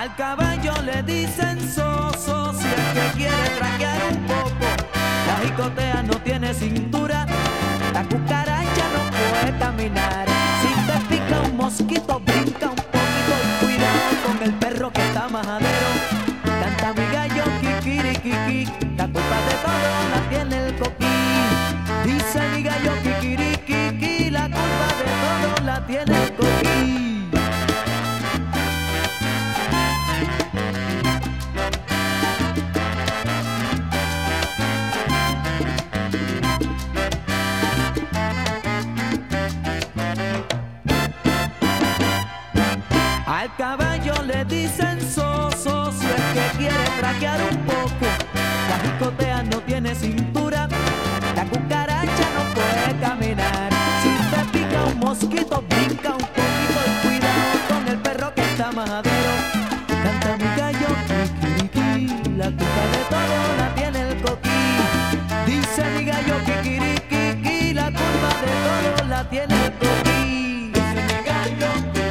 Al caballo le dicen soso, si el que quiere traquear un poco. La jicotea no tiene cintura, la cucaracha no puede caminar. Si te pica un mosquito, brinca un poquito y cuidado con el perro que está majadero. Canta mi gallo kikirikiki, la culpa de todo la tiene el coquí. Dice mi gallo kikirikiki, la culpa de todo la tiene el coquí. Al caballo le dicen soso, si el que quiere traquear un poco. La jicotea no tiene cintura, la cucaracha no puede caminar. Si te pica un mosquito, brinca un poquito y cuidado con el perro que está majadero. Canta mi gallo kikiriki, la culpa de todo la tiene el coquí. Dice mi gallo kikiriki, la culpa de todo la tiene el coquí. Dice mi gallo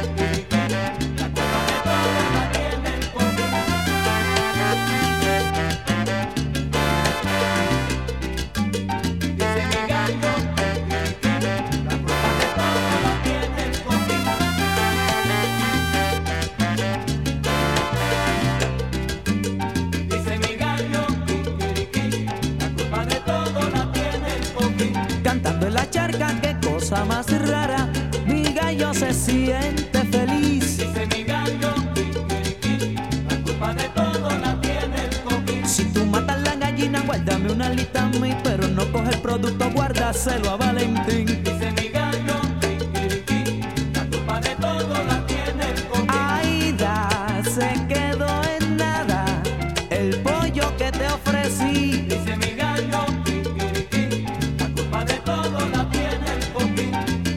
cantando en la charca, qué cosa más rara, mi gallo se siente feliz. Dice mi gallo, la culpa de todo la tiene el coquí. Si tú matas la gallina, guárdame una alita a mí, pero no coge el producto, guárdaselo a Valentín. Dice mi gallo, la culpa de todo la tiene el coquí. Aida, se quedó en nada el pollo que te ofrecí. Dice mi gallo, la culpa de todo la tiene el coquí.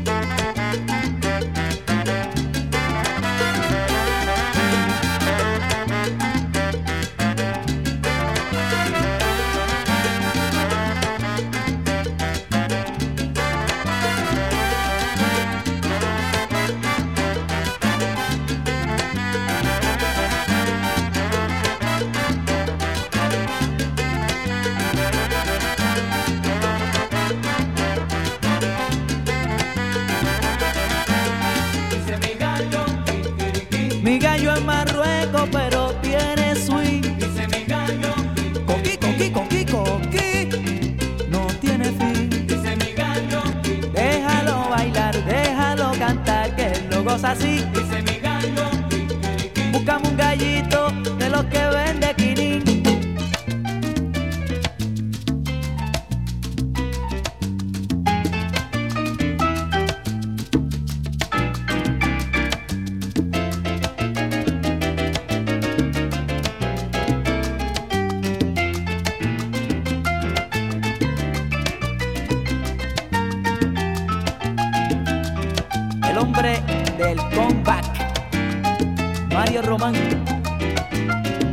Dice mi gallo, Mi gallo es Marruecos, pero tiene swing. dice mi gallo, Coqui, coqui, coqui, coqui, no tiene fin. dice mi gallo, Déjalo bailar, déjalo cantar, que él lo goza así. dice mi gallo, Buscamos un gallito de los que vende quinín. El hombre del comeback, Mario Román.